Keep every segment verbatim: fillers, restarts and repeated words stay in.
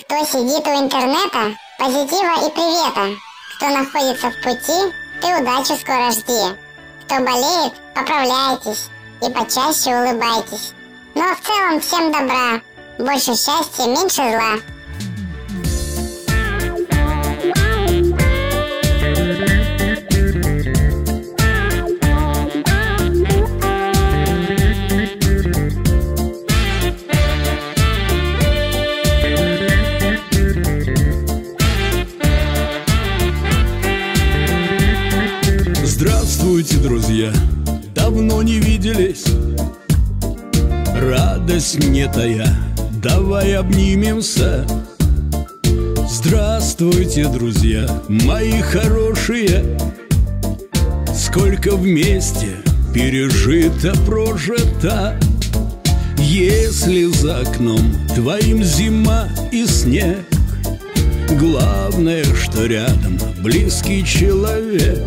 Кто сидит у интернета, позитива и привета. Кто находится в пути, ты удачу скоро жди. Кто болеет, поправляйтесь и почаще улыбайтесь. Ну а в целом всем добра, больше счастья, меньше зла. Здравствуйте, друзья, давно не виделись. Радость не тая, давай обнимемся. Здравствуйте, друзья, мои хорошие. Сколько вместе пережито, прожито. Если за окном твоим зима и снег, главное, что рядом близкий человек.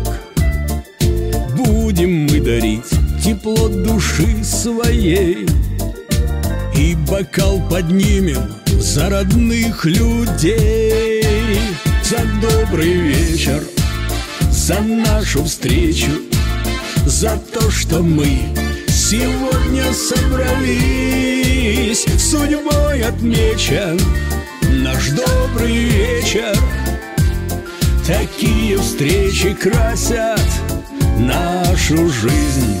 Будем мы дарить тепло души своей и бокал поднимем за родных людей. За добрый вечер, за нашу встречу, за то, что мы сегодня собрались. Судьбой отмечен наш добрый вечер. Такие встречи красят нашу жизнь.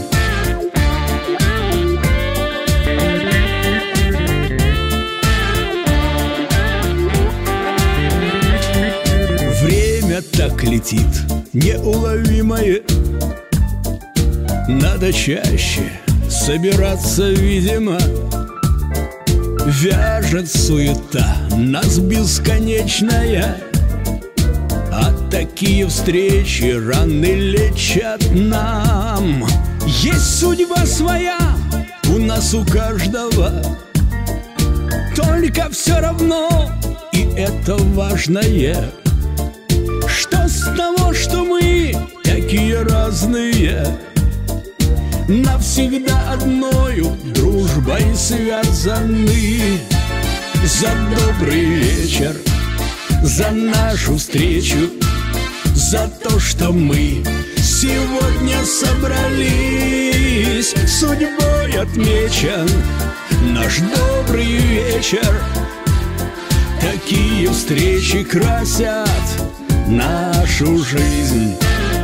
Время так летит, неуловимое. Надо чаще собираться, видимо. Вяжет суета нас бесконечная, а такие встречи раны лечат нам. Есть судьба своя у нас у каждого, только все равно, и это важное, что с того, что мы такие разные, навсегда одною дружбой связаны. За добрый вечер, за нашу встречу, за то, что мы сегодня собрались. Судьбой отмечен наш добрый вечер. Такие встречи красят нашу жизнь.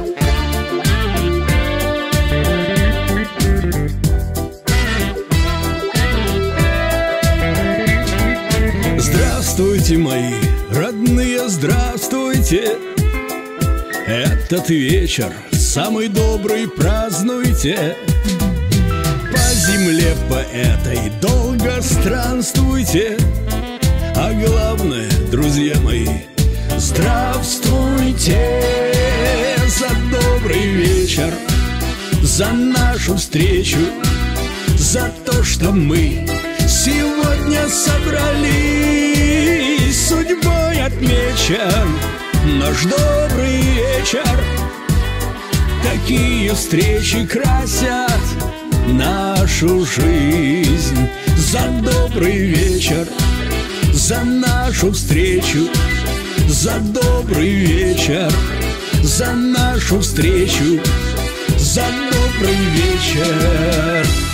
Здравствуйте, мои родные, здравствуйте. Этот вечер самый добрый празднуйте. По земле по этой долго странствуйте. А главное, друзья мои, здравствуйте. За добрый вечер, за нашу встречу, за то, что мы сегодня собрались. Судьбой отмечен наш добрый вечер. Такие встречи красят нашу жизнь. За добрый вечер, за нашу встречу, за добрый вечер, за нашу встречу, за добрый вечер.